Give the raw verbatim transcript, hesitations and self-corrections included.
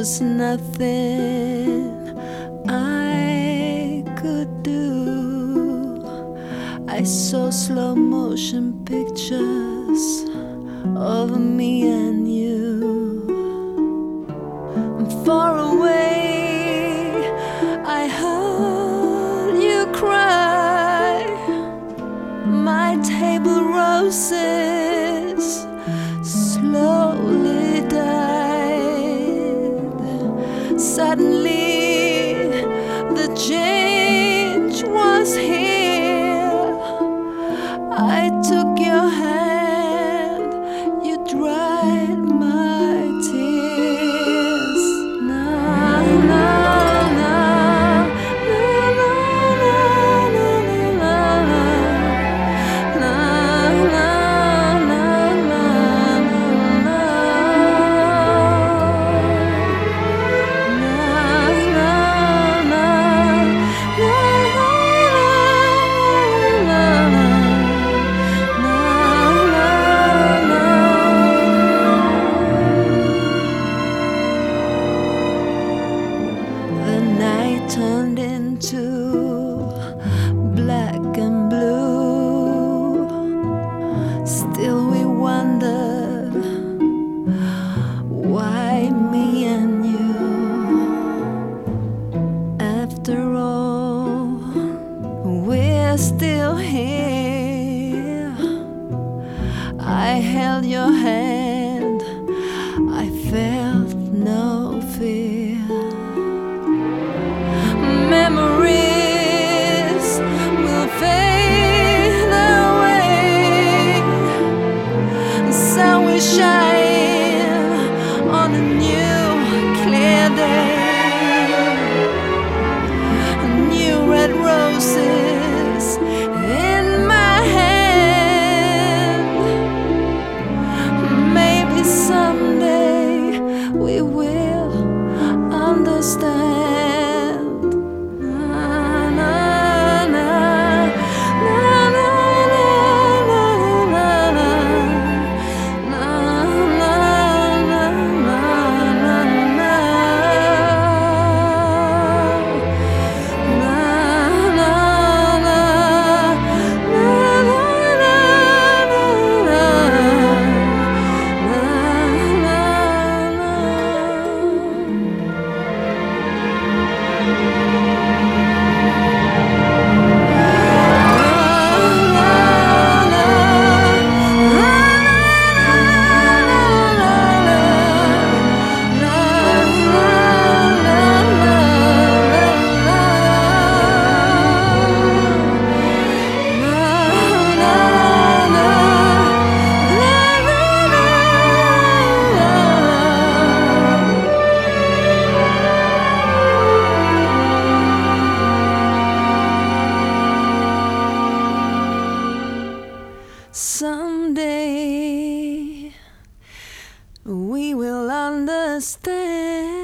was nothing I could do. I saw slow motion pictures of me and you. And far away I heard you cry. My table roses slowly died. Suddenly the change was here. I took your hand, you dried my tears. Na na na na na na na na na na na turned into black and blue. Still we wondered why me and you. After all, we're still here. I held your hand, I felt no fear. Memories will fade away, sun will shine on a new clear day. New red roses in my hand. Maybe someday we will understand. Someday we will understand.